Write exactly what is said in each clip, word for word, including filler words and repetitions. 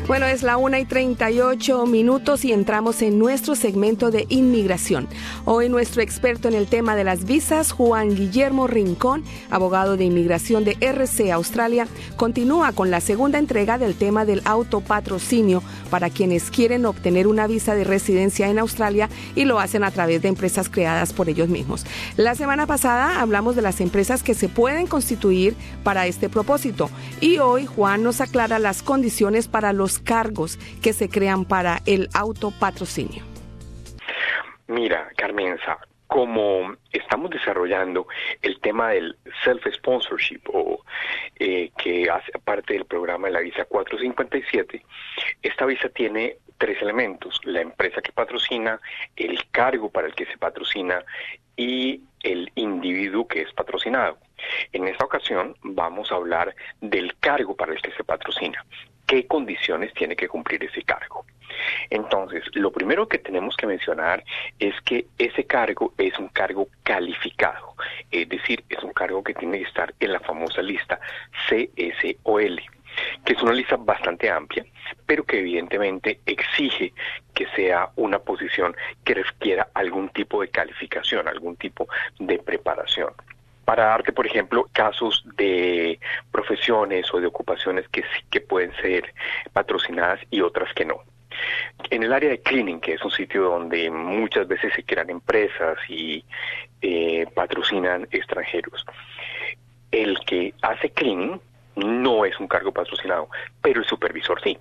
Bueno, es la una y treinta y ocho minutos y entramos en nuestro segmento de inmigración. Hoy nuestro experto en el tema de las visas, Juan Guillermo Rincón, abogado de inmigración de R C Australia, continúa con la segunda entrega del tema del autopatrocinio para quienes quieren obtener una visa de residencia en Australia y lo hacen a través de empresas creadas por ellos mismos. La semana pasada hablamos de las empresas que se pueden constituir para este propósito y hoy Juan nos aclara las condiciones para los cargos que se crean para el autopatrocinio. Mira, Carmenza, como estamos desarrollando el tema del self-sponsorship, o eh, que hace parte del programa de la visa cuatrocientos cincuenta y siete, esta visa tiene tres elementos: la empresa que patrocina, el cargo para el que se patrocina y el individuo que es patrocinado. En esta ocasión vamos a hablar del cargo para el que se patrocina. ¿Qué condiciones tiene que cumplir ese cargo? Entonces, lo primero que tenemos que mencionar es que ese cargo es un cargo calificado, es decir, es un cargo que tiene que estar en la famosa lista C S O L, que es una lista bastante amplia, pero que evidentemente exige que sea una posición que requiera algún tipo de calificación, algún tipo de preparación. Para darte, por ejemplo, casos de profesiones o de ocupaciones que sí que pueden ser patrocinadas y otras que no. En el área de cleaning, que es un sitio donde muchas veces se crean empresas y eh, patrocinan extranjeros, el que hace cleaning no es un cargo patrocinado, pero el supervisor sí.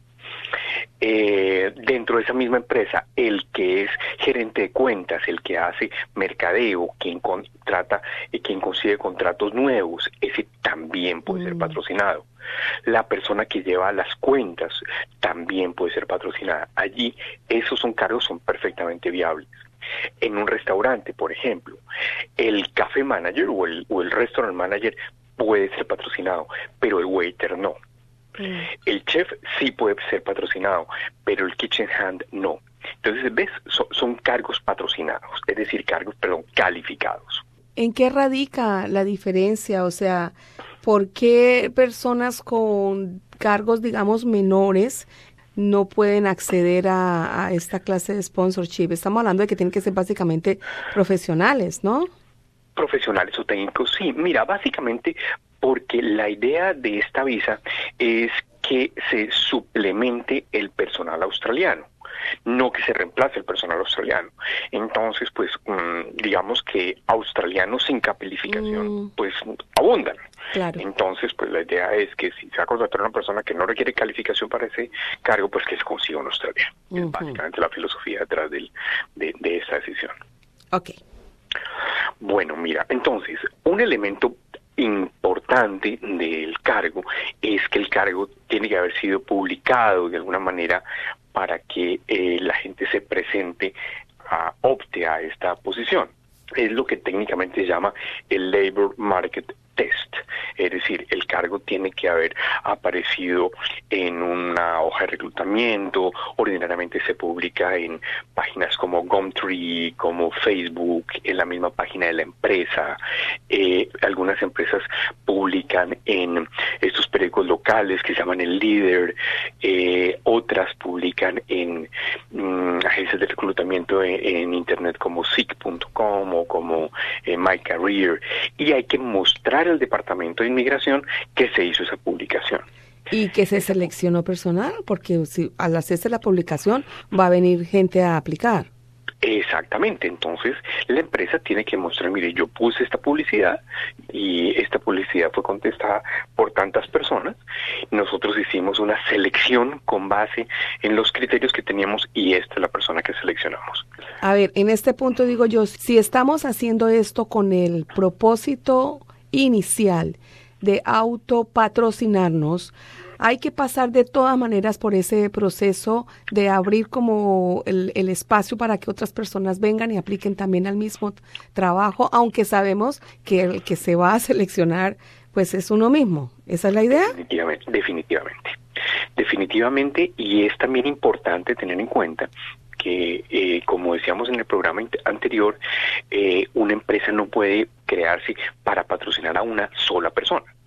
Eh, dentro de esa misma empresa, el que es gerente de cuentas, el que hace mercadeo, quien contrata, eh, quien consigue contratos nuevos, ese también puede mm. ser patrocinado. La persona que lleva las cuentas también puede ser patrocinada. Allí esos son cargos son perfectamente viables. En un restaurante, por ejemplo, el café manager o el, o el restaurant manager puede ser patrocinado, pero el waiter no. Mm. El chef sí puede ser patrocinado, pero el kitchen hand no. Entonces, ¿ves? Son, son cargos patrocinados, es decir, cargos, perdón, calificados. ¿En qué radica la diferencia? O sea, ¿por qué personas con cargos, digamos, menores no pueden acceder a, a esta clase de sponsorship? Estamos hablando de que tienen que ser básicamente profesionales, ¿no? Profesionales o técnicos, sí. Mira, básicamente porque la idea de esta visa es que se suplemente el personal australiano, no que se reemplace el personal australiano. Entonces, pues, um, digamos que australianos sin calificación, mm. pues, abundan. Claro. Entonces, pues, la idea es que si se va a contratar a una persona que no requiere calificación para ese cargo, pues que se consiga un australiano. Uh-huh. Es básicamente la filosofía detrás del, de, de esta decisión. Ok. Bueno, mira, entonces, un elemento importante del cargo es que el cargo tiene que haber sido publicado de alguna manera para que eh, la gente se presente, a, opte a esta posición. Es lo que técnicamente se llama el Labor Market Test, es decir, el cargo tiene que haber aparecido en una hoja de reclutamiento. Ordinariamente se publica en páginas como Gumtree, como Facebook, en la misma página de la empresa. Eh, algunas empresas publican en estos periódicos locales que se llaman El Líder, eh, otras publican en mm, agencias de reclutamiento en, en internet como seek punto com o como eh, My Career, y hay que mostrar al Departamento de Inmigración que se hizo esa publicación. Y que se seleccionó personal, porque si al hacerse la publicación va a venir gente a aplicar. Exactamente, entonces la empresa tiene que mostrar, mire, yo puse esta publicidad y esta publicidad fue contestada por tantas personas. Nosotros hicimos una selección con base en los criterios que teníamos y esta es la persona que seleccionamos. A ver, en este punto digo yo, si estamos haciendo esto con el propósito inicial de autopatrocinarnos, hay que pasar de todas maneras por ese proceso de abrir como el, el espacio para que otras personas vengan y apliquen también al mismo trabajo, aunque sabemos que el que se va a seleccionar pues es uno mismo. ¿Esa es la idea? Definitivamente, definitivamente. Definitivamente, y es también importante tener en cuenta que, eh, como decíamos en el programa anterior, eh, una empresa no puede crearse para patrocinar a una sola persona.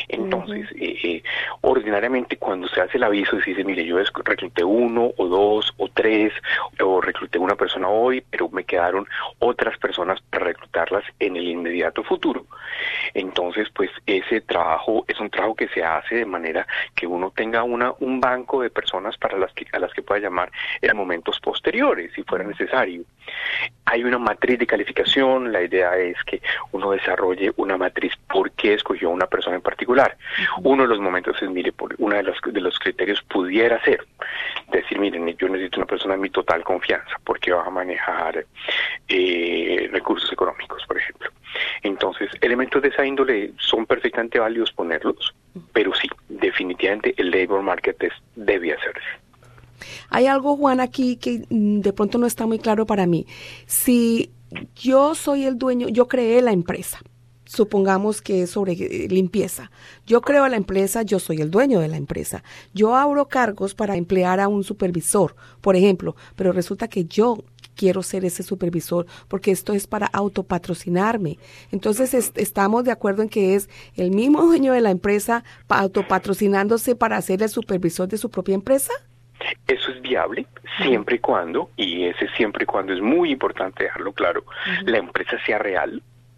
Entonces, uh-huh. eh, eh, ordinariamente cuando se hace el aviso, se dice, mire, yo recluté uno o dos o tres, o recluté una persona hoy, pero me quedaron otras personas para reclutarlas en el inmediato futuro. Entonces, pues ese trabajo es un trabajo que se hace de manera que uno tenga una un banco de personas para las que a las que pueda llamar en momentos posteriores, si fuera necesario. Hay una matriz de calificación. La idea es que uno desarrolle una matriz por qué escogió a una persona en particular. Uh-huh. Uno de los momentos es, mire, por uno de los, de los criterios pudiera ser decir, miren, yo necesito una persona de mi total confianza porque va a manejar eh, recursos económicos, por ejemplo. Entonces, elementos de esa índole son perfectamente válidos ponerlos, pero sí, definitivamente el labor market test debe hacerse. Hay algo, Juan, aquí que de pronto no está muy claro para mí. Si yo soy el dueño, yo creé la empresa, supongamos que es sobre limpieza. Yo creo la empresa, yo soy el dueño de la empresa. Yo abro cargos para emplear a un supervisor, por ejemplo, pero resulta que yo quiero ser ese supervisor porque esto es para autopatrocinarme. Entonces, est- estamos de acuerdo en que es el mismo dueño de la empresa autopatrocinándose para ser el supervisor de su propia empresa. Eso es viable siempre y cuando, y ese siempre y cuando es muy importante dejarlo claro, uh-huh. la empresa sea real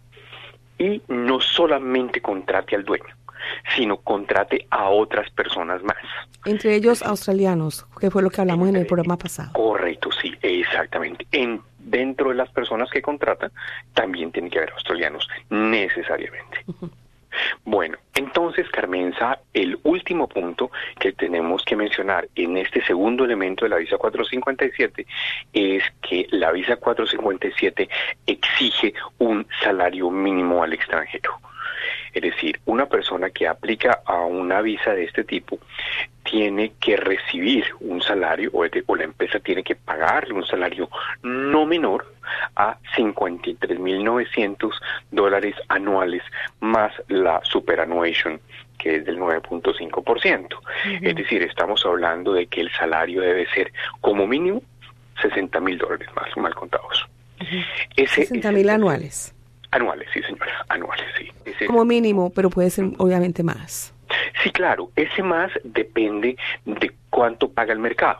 y no solamente contrate al dueño, sino contrate a otras personas más. Entre ellos australianos, que fue lo que hablamos Entre, en el programa pasado. Correcto, sí, exactamente. En, dentro de las personas que contratan, también tiene que haber australianos, necesariamente. Uh-huh. Bueno, entonces, Carmenza, el último punto que tenemos que mencionar en este segundo elemento de la visa cuatrocientos cincuenta y siete es que la visa cuatrocientos cincuenta y siete exige un salario mínimo al extranjero. Es decir, una persona que aplica a una visa de este tipo tiene que recibir un salario, o, de, o la empresa tiene que pagarle un salario no menor a cincuenta y tres mil novecientos dólares anuales más la superannuation, que es del nueve punto cinco por ciento. Uh-huh. Es decir, estamos hablando de que el salario debe ser como mínimo sesenta mil dólares más, mal contados. Uh-huh. Ese, sesenta mil anuales. Anuales, sí, señora, anuales, sí. Ese como mínimo, pero puede ser obviamente más. Sí, claro, ese más depende de cuánto paga el mercado.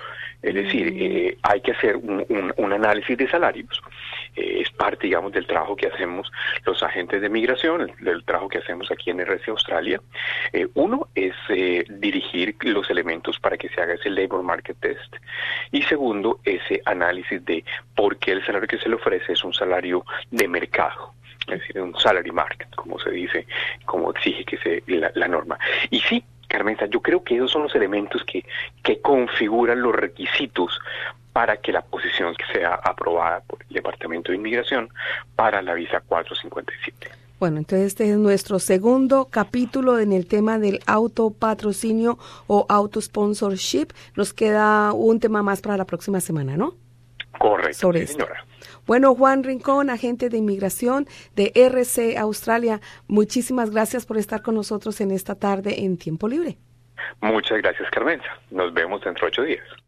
Es decir, eh, hay que hacer un, un, un análisis de salarios. Eh, es parte, digamos, del trabajo que hacemos los agentes de migración, el, del trabajo que hacemos aquí en R C Australia. Eh, uno es eh, dirigir los elementos para que se haga ese labor market test. Y segundo, ese análisis de por qué el salario que se le ofrece es un salario de mercado. Es decir, un salary market, como se dice, como exige que se la, la norma. Y sí, Carmenza, yo creo que esos son los elementos que, que configuran los requisitos para que la posición sea aprobada por el Departamento de Inmigración para la visa cuatrocientos cincuenta y siete. Bueno, entonces este es nuestro segundo capítulo en el tema del autopatrocinio o auto-sponsorship. Nos queda un tema más para la próxima semana, ¿no? Correcto, sobre sí, señora. Esto. Bueno, Juan Rincón, agente de inmigración de R C Australia, muchísimas gracias por estar con nosotros en esta tarde en Tiempo Libre. Muchas gracias, Carmenza. Nos vemos dentro de ocho días.